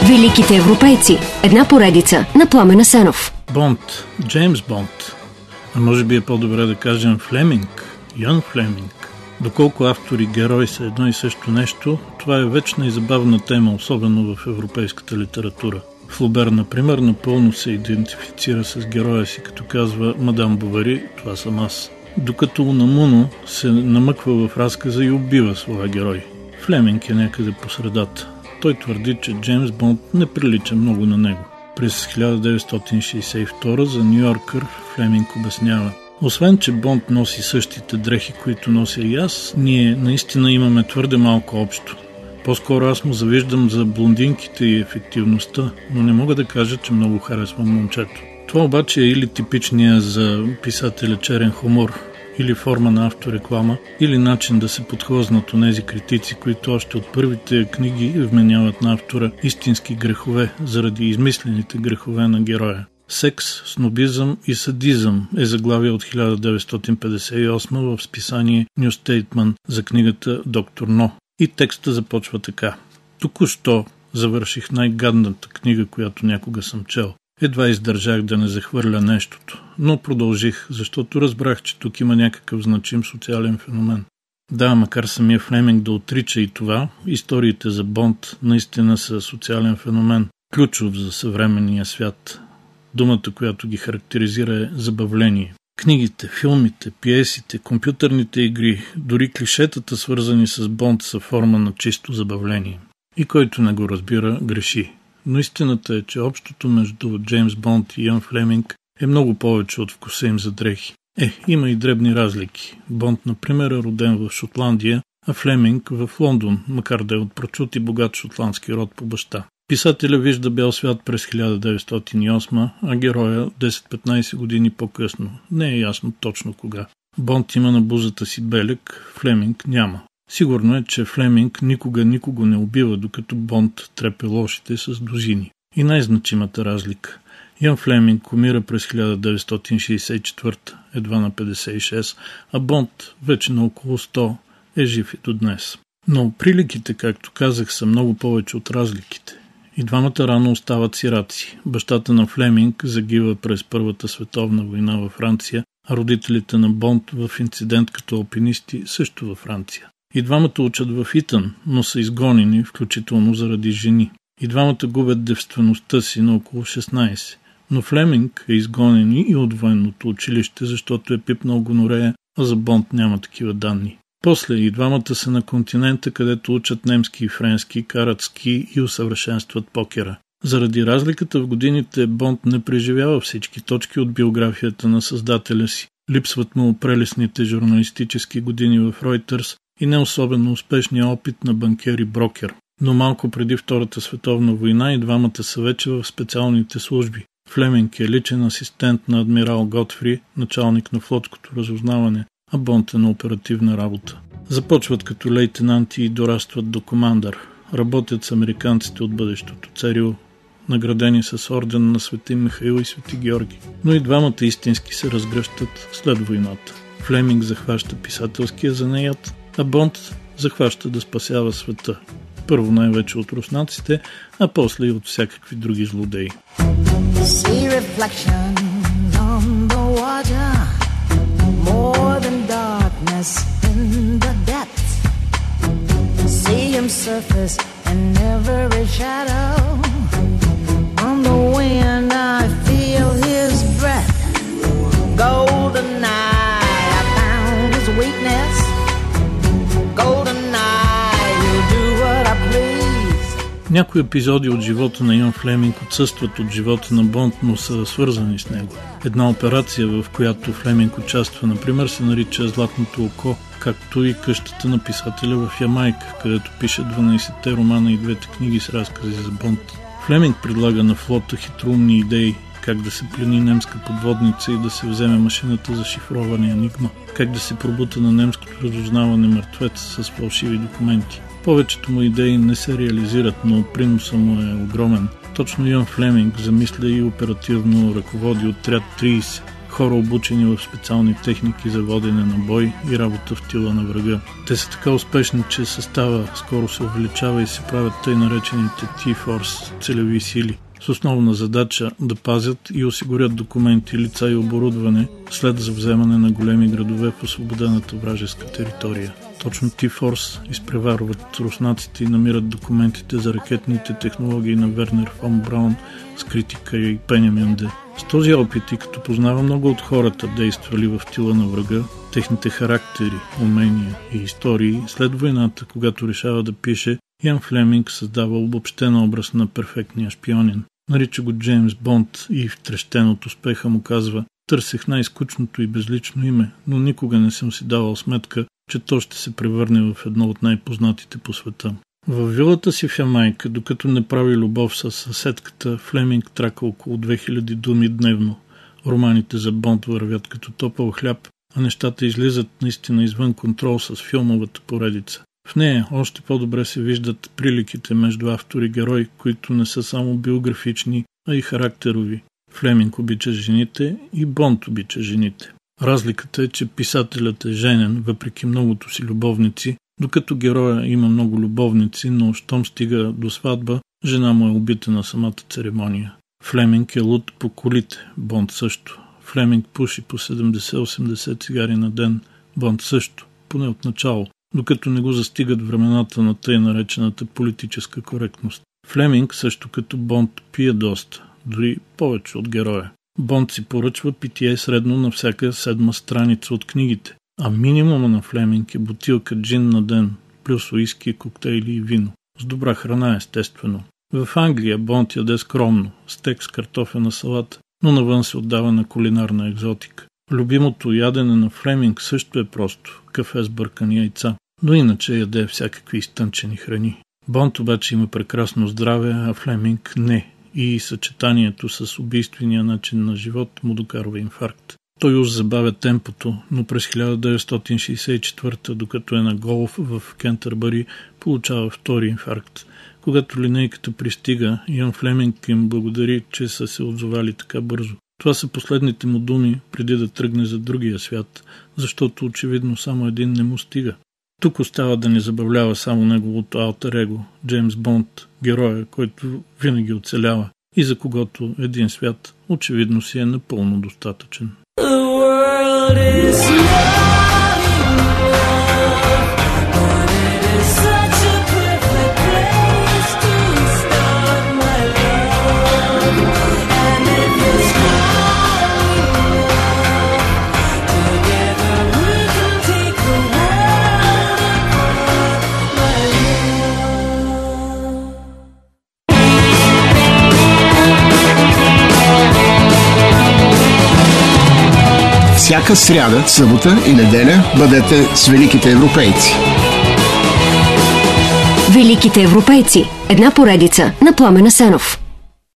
Великите европейци. Една поредица на Пламен Асенов. Бонд, Джеймс Бонд, а може би е по-добре да кажем Флеминг, Ян Флеминг. Доколко автори и герои са едно и също нещо, това е вечна и забавна тема, особено в европейската литература. Флобер, например, напълно се идентифицира с героя си, като казва «Мадам Бовари, това съм аз». Докато Унамуно се намъква в разказа и убива своя герой. Флеминг е някъде по средата. Той твърди, че Джеймс Бонд не прилича много на него. През 1962 за Ню Йоркър Флеминг обяснява: освен, че Бонд носи същите дрехи, които нося и аз, ние наистина имаме твърде малко общо. По-скоро аз му завиждам за блондинките и ефективността, но не мога да кажа, че много харесвам момчето. Това обаче е или типичния за писателя черен хумор, или форма на автореклама, или начин да се подхлъзнат онези критици, които още от първите книги вменяват на автора истински грехове заради измислените грехове на героя. Секс, снобизъм и садизъм е заглавие от 1958 в списание New Statesman за книгата Доктор Но. И текста започва така: току-що завърших най-гадната книга, която някога съм чел. Едва издържах да не захвърля нещото, но продължих, защото разбрах, че тук има някакъв значим социален феномен. Да, макар самия Флеминг да отрича и това, историите за Бонд наистина са социален феномен, ключов за съвременния свят. Думата, която ги характеризира, е забавление. Книгите, филмите, пиесите, компютърните игри, дори клишетата, свързани с Бонд, са форма на чисто забавление. И който не го разбира, греши. Но истината е, че общото между Джеймс Бонд и Ян Флеминг е много повече от вкуса им за дрехи. Има и дребни разлики. Бонд, например, е роден в Шотландия, а Флеминг в Лондон, макар да е от прочут и богат шотландски род по баща. Писателя вижда бял свят през 1908, а героя 10-15 години по-късно. Не е ясно точно кога. Бонд има на бузата си белег, Флеминг няма. Сигурно е, че Флеминг никого не убива, докато Бонд трепе лошите с дузини. И най-значимата разлика: Ян Флеминг умира през 1964, едва на 56, а Бонд, вече на около 100, е жив и до днес. Но приликите, както казах, са много повече от разликите. И двамата рано остават сираци. Бащата на Флеминг загива през Първата световна война във Франция, а родителите на Бонд в инцидент като алпинисти също във Франция. И двамата учат в Итън, но са изгонени, включително заради жени. И двамата губят девствеността си на около 16. Но Флеминг е изгонен и от военното училище, защото е пипнал гонорея, а за Бонд няма такива данни. После и двамата са на континента, където учат немски и френски, карат ски и усъвършенстват покера. Заради разликата в годините Бонд не преживява всички точки от биографията на създателя си. Липсват му прелесните журналистически години в Reuters и не особено успешния опит на банкер и брокер. Но малко преди Втората световна война и двамата са вече в специалните служби. Флеминг е личен асистент на адмирал Готфри, началник на флотското разузнаване, а Бонд е на оперативна работа. Започват като лейтенанти и дорастват до командър. Работят с американците от бъдещото ЦРУ, наградени с орден на Свети Михаил и Свети Георги. Но и двамата истински се разгръщат след войната. Флеминг захваща писателския занаят, а Бонд захваща да спасява света. Първо най-вече от руснаците, а после и от всякакви други злодеи. Някои епизоди от живота на Ян Флеминг отсъстват от живота на Бонд, но са свързани с него. Една операция, в която Флеминг участва, например, се нарича Златното око, както и къщата на писателя в Ямайка, където пише 12-те романа и 2 книги с разкази за Бонд. Флеминг предлага на флота хитроумни идеи, как да се плени немска подводница и да се вземе машината за шифроване Енигма, как да се пробута на немското разузнаване мъртвец с фалшиви документи. Повечето му идеи не се реализират, но приноса му е огромен. Точно Ян Флеминг замисля и оперативно ръководи отряд 30, хора обучени в специални техники за водене на бой и работа в тила на врага. Те са така успешни, че състава скоро се увеличава и се правят тъй наречените T-Force целеви сили, с основна задача да пазят и осигурят документи, лица и оборудване след завземане на големи градове в освободената вражеска територия. Точно T-Force изпреварват руснаците и намират документите за ракетните технологии на Вернер фон Браун, скритика и Пенямин. С този опит и като познава много от хората, действали в тила на врага, техните характери, умения и истории, след войната, когато решава да пише, Ян Флеминг създава обобщен образ на перфектния шпионин. Нарича го Джеймс Бонд и втрещен от успеха му казва: търсех най-скучното и безлично име, но никога не съм си давал сметка, че то ще се превърне в едно от най-познатите по света. Във вилата си в Ямайка, докато не прави любов с съседката, Флеминг трака около 2000 думи дневно. Романите за Бонд вървят като топъл хляб, а нещата излизат наистина извън контрол с филмовата поредица. В нея още по-добре се виждат приликите между автор и герой, които не са само биографични, а и характерови. Флеминг обича жените и Бонд обича жените. Разликата е, че писателят е женен, въпреки многото си любовници, докато героя има много любовници, но щом стига до сватба, жена му е убита на самата церемония. Флеминг е луд по колите, Бонд също. Флеминг пуши по 70-80 цигари на ден, Бонд също, поне от начало, докато не го застигат времената на тъй наречената политическа коректност. Флеминг също като Бонд пие доста, дори повече от героя. Бонд си поръчва питие средно на всяка 7 страница от книгите, а минимума на Флеминг е бутилка джин на ден, плюс уиски, коктейли и вино. С добра храна, естествено. В Англия Бонд яде скромно, стек с картофена салата, но навън се отдава на кулинарна екзотика. Любимото ядене на Флеминг също е просто – кафе с бъркани яйца, но иначе яде всякакви изтънчени храни. Бонд обаче има прекрасно здраве, а Флеминг не, и съчетанието с убийствения начин на живот му докарва инфаркт. Той уж забавя темпото, но през 1964, докато е на голф в Кентърбъри, получава втори инфаркт. Когато линейката пристига, Ян Флеминг им благодари, че са се отзовали така бързо. Това са последните му думи преди да тръгне за другия свят, защото очевидно само един не му стига. Тук остава да не забавлява само неговото алтер его, Джеймс Бонд, героя, който винаги оцелява и за когото един свят очевидно си е напълно достатъчен. Всяка сряда, събота и неделя бъдете с великите европейци. Великите европейци. Една поредица на Пламен Асенов.